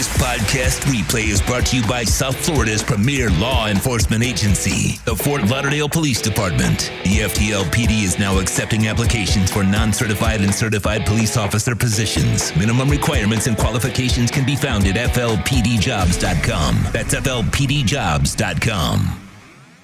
This podcast replay is brought to you by South Florida's premier law enforcement agency, the Fort Lauderdale Police Department. The FTLPD is now accepting applications for non-certified and certified police officer positions. Minimum requirements and qualifications can be found at flpdjobs.com. That's flpdjobs.com.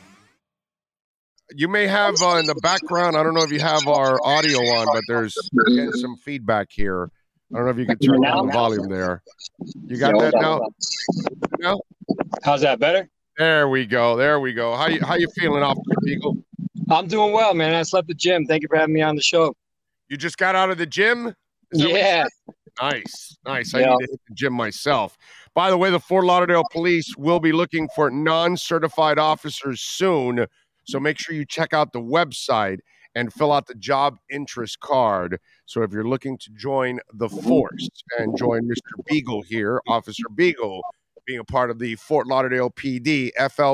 You may have in the background, I don't know if you have our audio on, but there's again some feedback here. I don't know if you can turn down the volume there. You got that now? No? How's that, better? There we go. How you feeling, Officer Beagle? I'm doing well, man. I slept at the gym. Thank you for having me on the show. You just got out of the gym? Yeah. Nice. I need to hit the gym myself. By the way, the Fort Lauderdale Police will be looking for non-certified officers soon, so make sure you check out the website and fill out the job interest card. So if you're looking to join the force and join Mr. Beagle here, Officer Beagle, being a part of the Fort Lauderdale PD,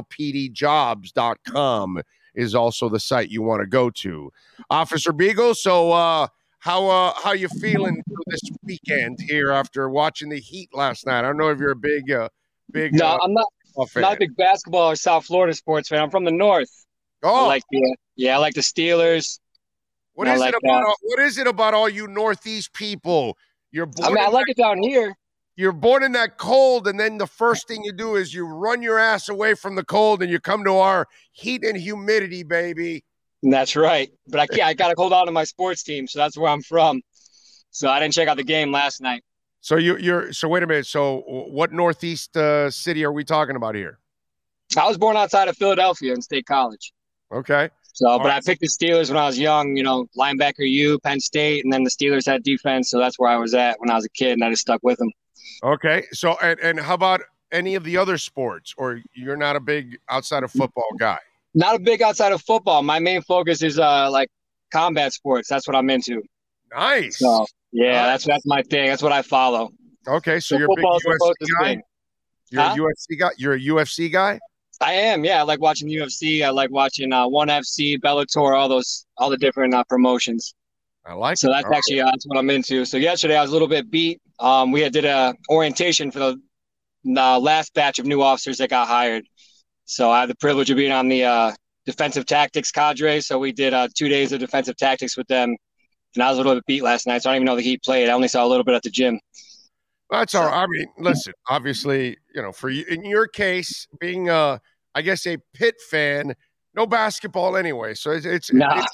flpdjobs.com is also the site you want to go to. Officer Beagle, so how you feeling for this weekend here after watching the Heat last night? I don't know if you're a big No, I'm not a big basketball or South Florida sports fan. I'm from the North. Oh, I like the Steelers. What is it about all you Northeast people? I like it down here. You're born in that cold, and then the first thing you do is you run your ass away from the cold, and you come to our heat and humidity, baby. That's right. But I got to hold on to my sports team, so that's where I'm from. So I didn't check out the game last night. So so wait a minute. So what Northeast city are we talking about here? I was born outside of Philadelphia in State College. Okay. So, but I picked the Steelers when I was young, linebacker U, Penn State, and then the Steelers had defense. So that's where I was at when I was a kid, and I just stuck with them. Okay. So, and how about any of the other sports, or you're not a big outside of football guy? Not a big outside of football. My main focus is like combat sports. That's what I'm into. Nice. So, yeah, nice. That's my thing. That's what I follow. Okay. So you're a big UFC guy? A UFC guy? You're a UFC guy? I am, yeah. I like watching the UFC. I like watching ONE FC, Bellator, all the different promotions. I like so that's actually that's what I'm into. So yesterday I was a little bit beat. We did a orientation for the last batch of new officers that got hired. So I had the privilege of being on the defensive tactics cadre. So we did 2 days of defensive tactics with them, and I was a little bit beat last night. So I don't even know the Heat played. I only saw a little bit at the gym. That's all right. I mean, listen, obviously, for you, in your case, being I guess a Pitt fan, no basketball anyway. So it's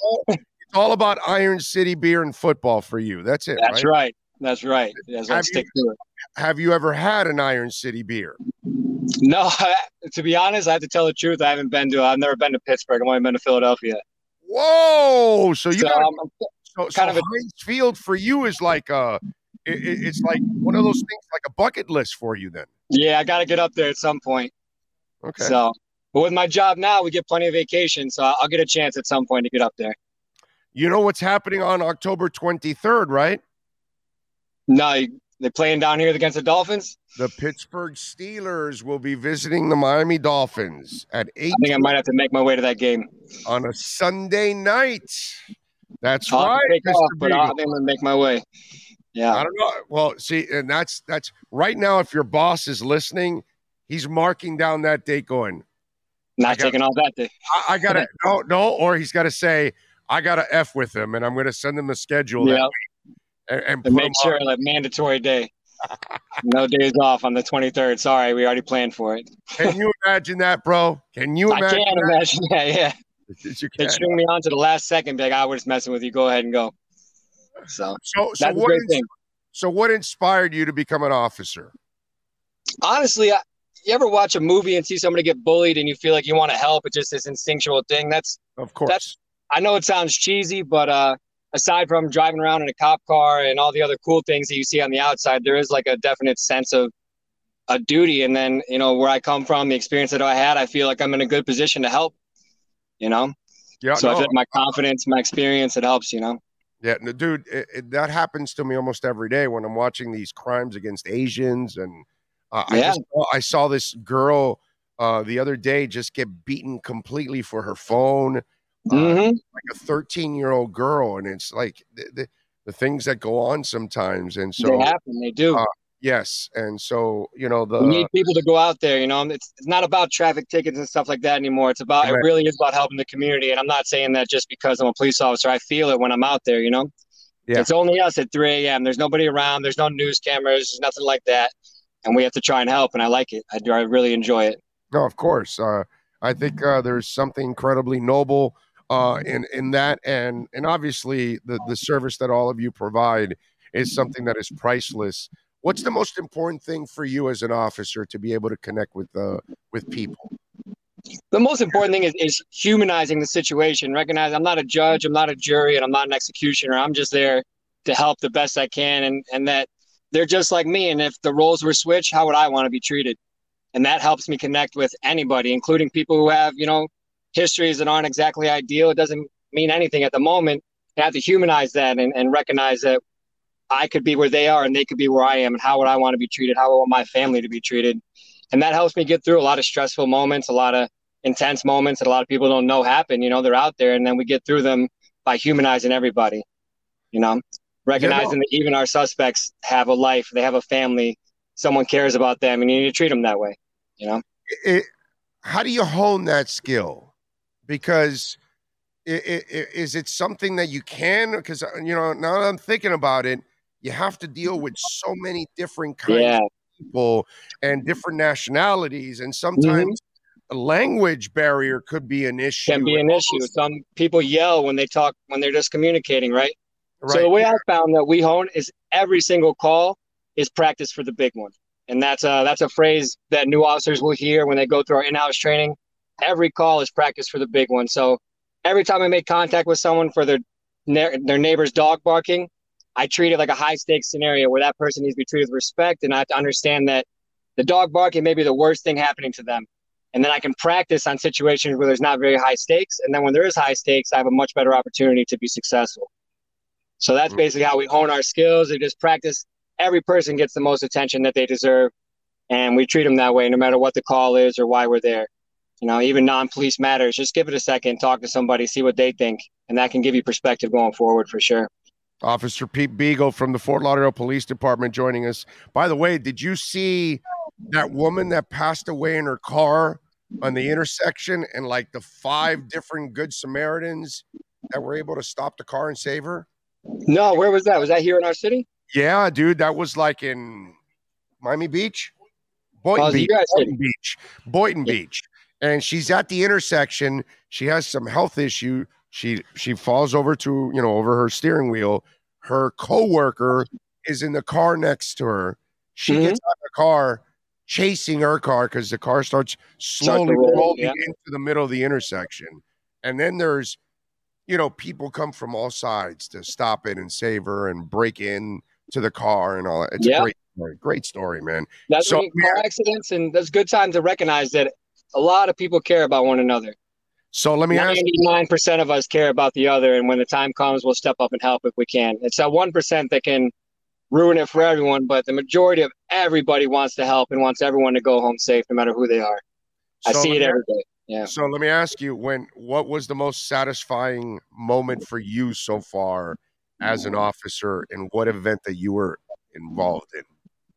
all about Iron City beer and football for you. That's it. That's right. That's right. Stick to it. Have you ever had an Iron City beer? No, to be honest, I have to tell the truth. I've never been to Pittsburgh. I've only been to Philadelphia. Whoa! So Heinz Field for you is like it's like one of those things, like a bucket list for you then. Yeah, I got to get up there at some point. Okay. So, but with my job now, we get plenty of vacation, so I'll get a chance at some point to get up there. You know what's happening on October 23rd, right? No, they're playing down here against the Dolphins? The Pittsburgh Steelers will be visiting the Miami Dolphins at 8. I think I might have to make my way to that game. On a Sunday night. That's right. But I think I'm going to make my way. Yeah. I don't know. Well, see, and that's right now, if your boss is listening, he's marking down that date going, not taking off that day. I got to, no, or he's got to say, I got to F with him, and I'm going to send him a schedule. Yeah. And make sure like mandatory day. No days off on the 23rd. Sorry, we already planned for it. Can you imagine that, bro? Can you imagine I can imagine that, yeah. They string me on to the last second, be like, we're just messing with you. Go ahead and go. So what inspired you to become an officer? Honestly, you ever watch a movie and see somebody get bullied and you feel like you want to help? It's just this instinctual thing. Of course. I know it sounds cheesy, but aside from driving around in a cop car and all the other cool things that you see on the outside, there is like a definite sense of a duty. And then, where I come from, the experience that I had, I feel like I'm in a good position to help, Yeah, so I feel like my confidence, my experience, it helps, Yeah, no, dude, that happens to me almost every day when I'm watching these crimes against Asians. And I saw this girl the other day just get beaten completely for her phone. Like a 13-year-old girl, and it's like the things that go on sometimes, and so they happen. They do. Yes. And so, you know, We need people to go out there. You know, it's not about traffic tickets and stuff like that anymore. It really is about helping the community. And I'm not saying that just because I'm a police officer. I feel it when I'm out there, you know. Yeah. It's only us at 3 a.m. There's nobody around. There's no news cameras. There's nothing like that. And we have to try and help. And I like it. I really enjoy it. No, of course. I think there's something incredibly noble in that. And obviously the service that all of you provide is something that is priceless. What's the most important thing for you as an officer to be able to connect with people? The most important thing is humanizing the situation. Recognize I'm not a judge, I'm not a jury, and I'm not an executioner. I'm just there to help the best I can, and that they're just like me. And if the roles were switched, how would I want to be treated? And that helps me connect with anybody, including people who have, you know, histories that aren't exactly ideal. It doesn't mean anything at the moment. You have to humanize that and recognize that I could be where they are and they could be where I am, and how would I want to be treated? How would I want my family to be treated? And that helps me get through a lot of stressful moments, a lot of intense moments that a lot of people don't know happen. You know, they're out there, and then we get through them by humanizing everybody, you know, recognizing that even our suspects have a life, they have a family, someone cares about them, and you need to treat them that way, you know? How do you hone that skill? Because is it something that you can? Because, you know, now that I'm thinking about it, you have to deal with so many different kinds of people and different nationalities, and sometimes a language barrier could be an issue. Can be an issue. Some people yell when they talk, when they're just communicating, right? So the way I found that we hone is every single call is practice for the big one. And that's a phrase that new officers will hear when they go through our in-house training. Every call is practice for the big one. So every time I make contact with someone for their neighbor's dog barking, I treat it like a high-stakes scenario where that person needs to be treated with respect, and I have to understand that the dog barking may be the worst thing happening to them. And then I can practice on situations where there's not very high stakes, and then when there is high stakes, I have a much better opportunity to be successful. So that's basically how we hone our skills. We just practice. Every person gets the most attention that they deserve, and we treat them that way no matter what the call is or why we're there. You know, even non-police matters. Just give it a second, talk to somebody, see what they think, and that can give you perspective going forward for sure. Officer Pete Beagle from the Fort Lauderdale Police Department joining us. By the way, did you see that woman that passed away in her car on the intersection, and like the 5 different Good Samaritans that were able to stop the car and save her? No, where was that? Was that here in our city? Yeah, dude, that was like in Miami Beach, Boynton Beach. And she's at the intersection. She has some health issue. She falls over to, you know, over her steering wheel. Her coworker is in the car next to her. She gets out of the car, chasing her car, because the car starts slowly rolling into the middle of the intersection. And then there's, you know, people come from all sides to stop it and save her and break in to the car and all that. It's a great story, man. That's car accidents, and that's a good time to recognize that a lot of people care about one another. So let me ask you. 99% of us care about the other, and when the time comes, we'll step up and help if we can. It's that 1% that can ruin it for everyone, but the majority of everybody wants to help and wants everyone to go home safe, no matter who they are. I see it every day. Yeah. So let me ask you, what was the most satisfying moment for you so far as an officer, and what event that you were involved in?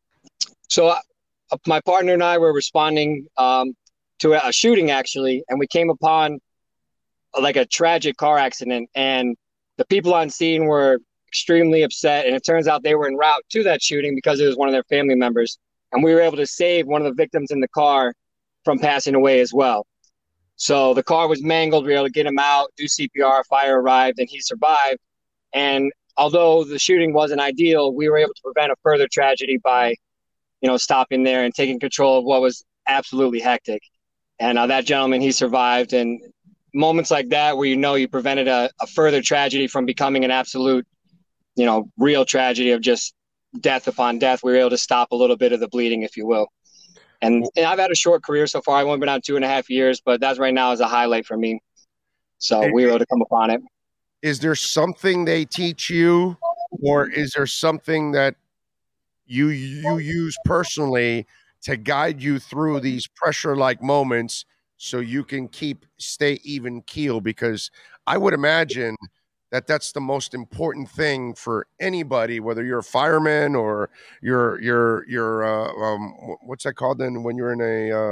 So my partner and I were responding to a shooting, actually, and we came upon like a tragic car accident, and the people on scene were extremely upset, and it turns out they were en route to that shooting because it was one of their family members, and we were able to save one of the victims in the car from passing away as well. So the car was mangled. We were able to get him out, do CPR, fire arrived, and he survived. And although the shooting wasn't ideal, we were able to prevent a further tragedy by, you know, stopping there and taking control of what was absolutely hectic. And that gentleman, he survived. And moments like that where, you know, you prevented a further tragedy from becoming an absolute, you know, real tragedy of just death upon death, we were able to stop a little bit of the bleeding, if you will. And I've had a short career so far. I've only been out 2.5 years, but that's right now is a highlight for me. So we were able to come upon it. Is there something they teach you, or is there something that you use personally to guide you through these pressure-like moments so you can stay even keel? Because I would imagine that's the most important thing for anybody, whether you're a fireman or you're what's that called then when you're in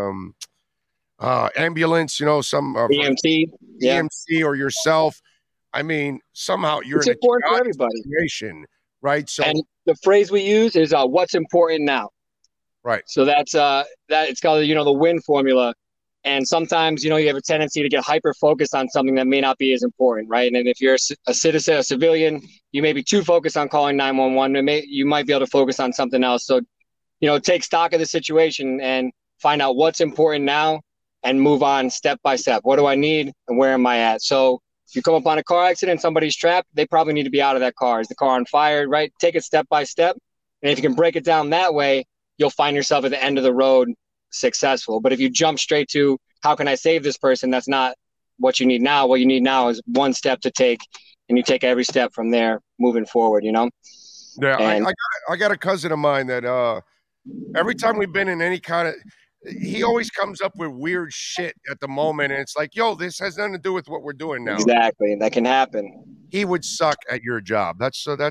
a ambulance, some EMT, EMC or yourself. I mean, somehow you're it's in important a for everybody, situation, right? So, and the phrase we use is "What's important now." Right. So that's that it's called the WIN formula. And sometimes, you have a tendency to get hyper focused on something that may not be as important, right? And if you're a citizen, a civilian, you may be too focused on calling 911. You might be able to focus on something else. So, take stock of the situation and find out what's important now and move on step by step. What do I need and where am I at? So if you come upon a car accident, somebody's trapped, they probably need to be out of that car. Is the car on fire, right? Take it step by step. And if you can break it down that way, you'll find yourself at the end of the road successful. But if you jump straight to how can I save this person, that's not what you need now. What you need now is one step to take, and you take every step from there moving forward. Yeah, and I got a cousin of mine that every time we've been in any kind of, he always comes up with weird shit at the moment, and it's like, yo, this has nothing to do with what we're doing now. Exactly, that can happen. He would suck at your job. That's all.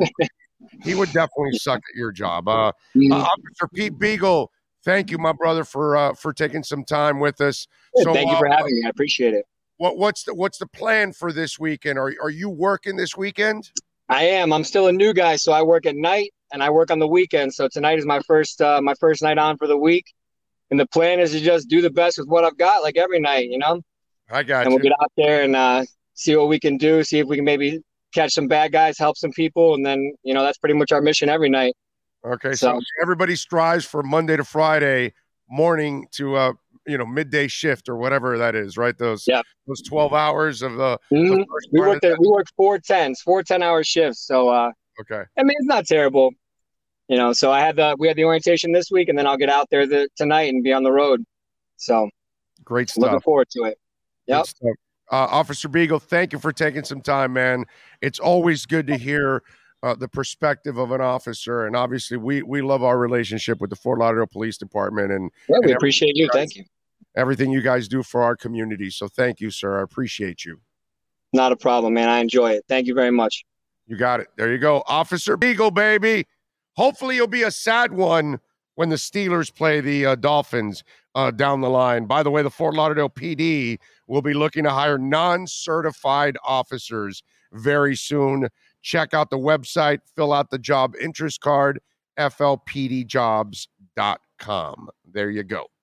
He would definitely suck at your job. Officer Pete Beagle, thank you, my brother, for taking some time with us. So, thank you for having me. I appreciate it. What's the plan for this weekend? Are you working this weekend? I am. I'm still a new guy, so I work at night and I work on the weekend. So tonight is my first night on for the week, and the plan is to just do the best with what I've got, like every night. I got you. And we'll get out there and see what we can do. See if we can maybe catch some bad guys, help some people, and then that's pretty much our mission every night. Okay, so everybody strives for Monday to Friday morning to midday shift or whatever that is, right? Those 12 hours of the we worked 4 10-hour shifts. So okay, I mean, it's not terrible, So we had the orientation this week, and then I'll get out there tonight and be on the road. So great stuff. Looking forward to it. Yep. Officer Beagle, thank you for taking some time, man. It's always good to hear the perspective of an officer, and obviously we love our relationship with the Fort Lauderdale Police Department, and we appreciate you. Thank you. Everything you guys do for our community. So thank you, sir. I appreciate you. Not a problem, man. I enjoy it. Thank you very much. You got it. There you go. Officer Beagle, baby. Hopefully it'll be a sad one when the Steelers play the Dolphins down the line. By the way, the Fort Lauderdale PD will be looking to hire non-certified officers very soon. Check out the website, fill out the job interest card, flpdjobs.com. There you go.